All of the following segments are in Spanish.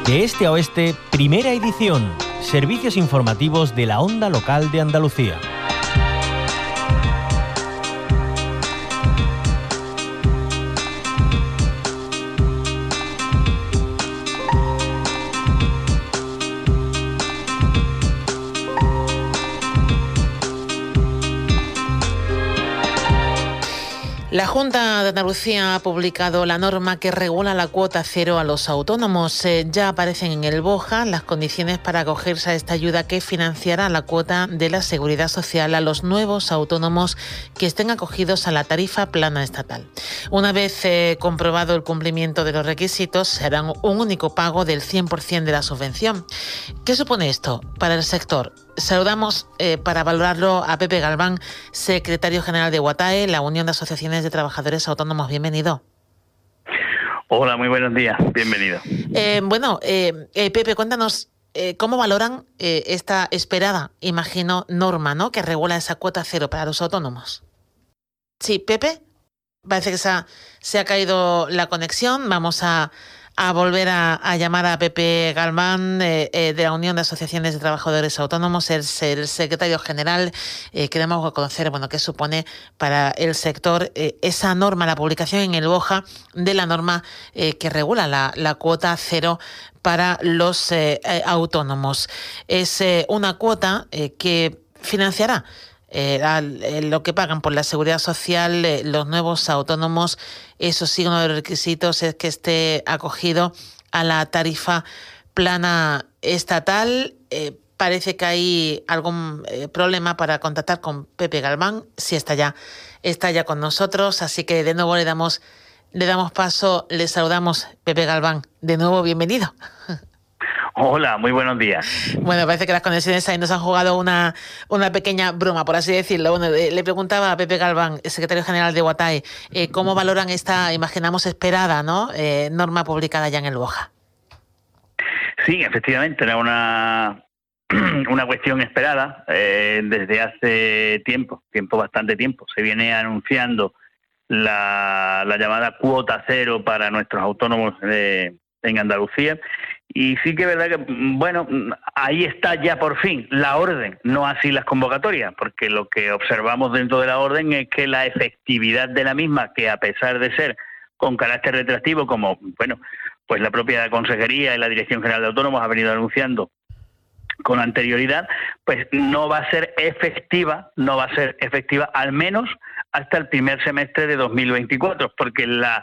De este a oeste, primera edición. Servicios informativos de la Onda Local de Andalucía. La Junta de Andalucía ha publicado la norma que regula la cuota cero a los autónomos. Ya aparecen en el BOJA las condiciones para acogerse a esta ayuda que financiará la cuota de la Seguridad Social a los nuevos autónomos que estén acogidos a la tarifa plana estatal. Una vez comprobado el cumplimiento de los requisitos, se hará un único pago del 100% de la subvención. ¿Qué supone esto para el sector? Saludamos para valorarlo a Pepe Galván, secretario general de UATAE, la Unión de Asociaciones de Trabajadores Autónomos. Bienvenido. Hola, muy buenos días. Bienvenido. Pepe, cuéntanos cómo valoran esta esperada, imagino, norma, ¿no?, que regula esa cuota cero para los autónomos. Sí, Pepe, parece que se ha caído la conexión. Vamos a volver a llamar a Pepe Galván de la Unión de Asociaciones de Trabajadores Autónomos, es el secretario general. Queremos conocer qué supone para el sector esa norma, la publicación en el BOJA de la norma que regula la cuota cero para los autónomos. Es una cuota que financiará lo que pagan por la Seguridad Social los nuevos autónomos. Eso sí, uno de los requisitos es que esté acogido a la tarifa plana estatal. Parece que hay algún problema para contactar con Pepe Galván. Sí, está ya con nosotros, así que de nuevo le damos paso. Le saludamos, Pepe Galván. De nuevo, bienvenido. Hola, muy buenos días. Bueno, parece que las conexiones ahí nos han jugado una pequeña broma, por así decirlo. Bueno, le preguntaba a Pepe Galván, secretario general de UATAE, cómo valoran esta, imaginamos, esperada, ¿no?, norma publicada ya en el BOJA. Sí, efectivamente, era una cuestión esperada desde hace bastante tiempo. Se viene anunciando la llamada cuota cero para nuestros autónomos en Andalucía. Y sí que es verdad que, ahí está ya por fin la orden, no así las convocatorias, porque lo que observamos dentro de la orden es que la efectividad de la misma, que a pesar de ser con carácter retroactivo, como, pues la propia Consejería y la Dirección General de Autónomos ha venido anunciando con anterioridad, pues no va a ser efectiva al menos hasta el primer semestre de 2024, porque la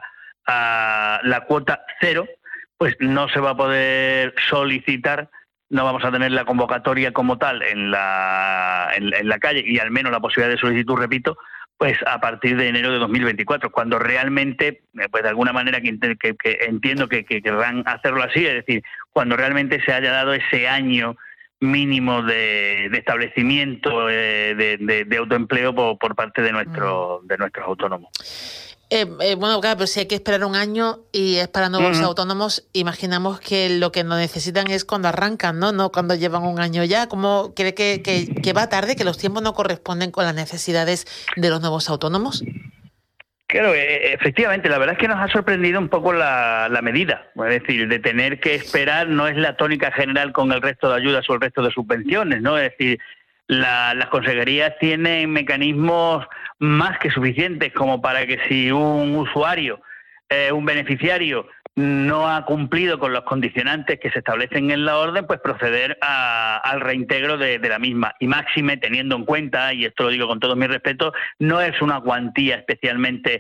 cuota cero pues no se va a poder solicitar, no vamos a tener la convocatoria como tal en la calle, y al menos la posibilidad de solicitud, repito, pues a partir de enero de 2024, cuando realmente, pues de alguna manera que entiendo que querrán hacerlo así, es decir, cuando realmente se haya dado ese año mínimo de establecimiento de autoempleo por parte de nuestros autónomos. Claro, pero si hay que esperar un año y es para nuevos autónomos, imaginamos que lo que no necesitan es cuando arrancan, no cuando llevan un año ya. ¿Cómo cree que va tarde, que los tiempos no corresponden con las necesidades de los nuevos autónomos? Claro, efectivamente, la verdad es que nos ha sorprendido un poco la medida. Es decir, de tener que esperar no es la tónica general con el resto de ayudas o el resto de subvenciones, ¿no? Es decir, las consejerías tienen mecanismos más que suficientes como para que si un usuario, un beneficiario, no ha cumplido con los condicionantes que se establecen en la orden, pues proceder al reintegro de la misma. Y máxime teniendo en cuenta, y esto lo digo con todo mi respeto, no es una cuantía especialmente,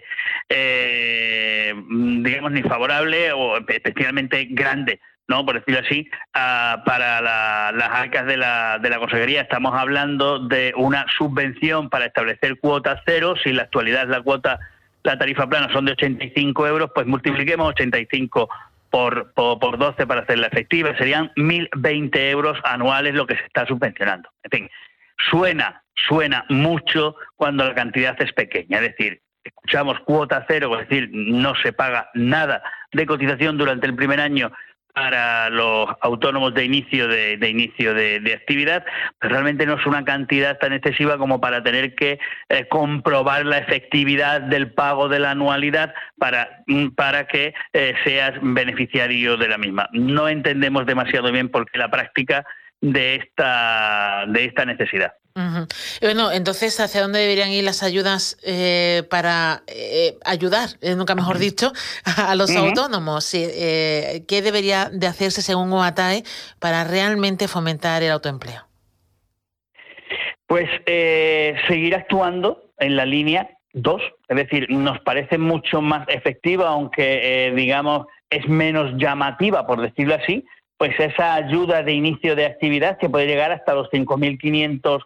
digamos, ni favorable o especialmente grande, ¿no?, por decirlo así, para las arcas de la Consejería. Estamos hablando de una subvención para establecer cuota cero. Si en la actualidad la tarifa plana son de 85 euros, pues multipliquemos 85 por 12 para hacerla efectiva. Serían 1.020 euros anuales lo que se está subvencionando. En fin, suena mucho cuando la cantidad es pequeña. Es decir, escuchamos cuota cero, es decir, no se paga nada de cotización durante el primer año para los autónomos de inicio de actividad, pues realmente no es una cantidad tan excesiva como para tener que comprobar la efectividad del pago de la anualidad para que seas beneficiario de la misma. No entendemos demasiado bien por qué la práctica de esta necesidad. Uh-huh. Bueno, entonces, ¿hacia dónde deberían ir las ayudas para ayudar, nunca mejor dicho, a los autónomos? ¿Qué debería de hacerse según OATAE para realmente fomentar el autoempleo? Pues seguir actuando en la línea 2, es decir, nos parece mucho más efectiva, aunque digamos es menos llamativa, por decirlo así, pues esa ayuda de inicio de actividad que puede llegar hasta los 5.500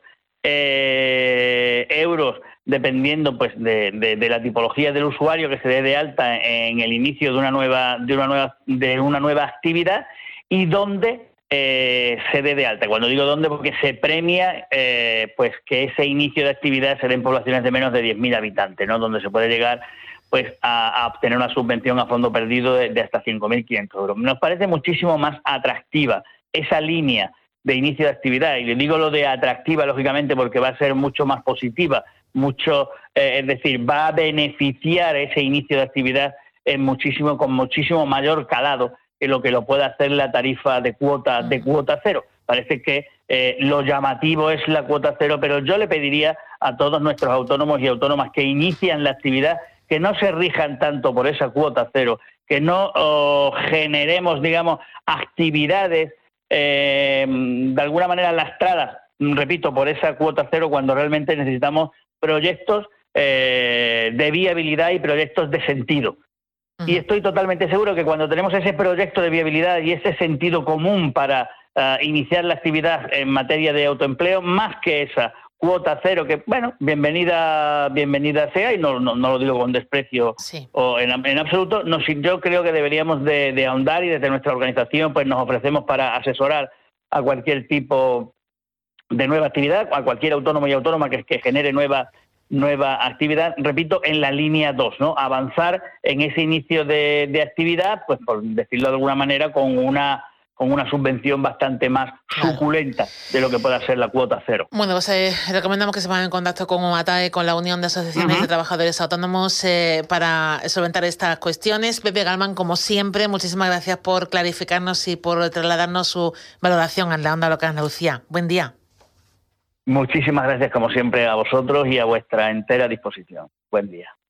euros, dependiendo pues de la tipología del usuario que se dé de alta en el inicio de una nueva actividad y donde se dé de alta. Cuando digo dónde, porque se premia pues que ese inicio de actividad se dé en poblaciones de menos de 10.000 habitantes, ¿no? Donde se puede llegar pues a obtener una subvención a fondo perdido de hasta 5.500 euros. Nos parece muchísimo más atractiva esa línea de inicio de actividad, y le digo lo de atractiva, lógicamente, porque va a ser mucho más positiva, es decir, va a beneficiar ese inicio de actividad con muchísimo mayor calado que lo pueda hacer la tarifa de cuota cero. Parece que lo llamativo es la cuota cero, pero yo le pediría a todos nuestros autónomos y autónomas que inician la actividad que no se rijan tanto por esa cuota cero, que no generemos, digamos, actividades de alguna manera lastradas, repito, por esa cuota cero, cuando realmente necesitamos proyectos de viabilidad y proyectos de sentido. Y estoy totalmente seguro que cuando tenemos ese proyecto de viabilidad y ese sentido común para iniciar la actividad en materia de autoempleo, más que esa cuota cero, que bueno, bienvenida sea, y no lo digo con desprecio o en absoluto, yo creo que deberíamos de ahondar, y desde nuestra organización pues nos ofrecemos para asesorar a cualquier tipo de nueva actividad, a cualquier autónomo y autónoma que genere nueva actividad, repito, en la línea 2, ¿no? Avanzar en ese inicio de actividad, pues por decirlo de alguna manera, con una subvención bastante más suculenta de lo que pueda ser la cuota cero. Bueno, pues recomendamos que se pongan en contacto con OATAE, con la Unión de Asociaciones de Trabajadores Autónomos, para solventar estas cuestiones. Pepe Galván, como siempre, muchísimas gracias por clarificarnos y por trasladarnos su valoración en la Onda Local de Andalucía. Buen día. Muchísimas gracias, como siempre, a vosotros y a vuestra entera disposición. Buen día.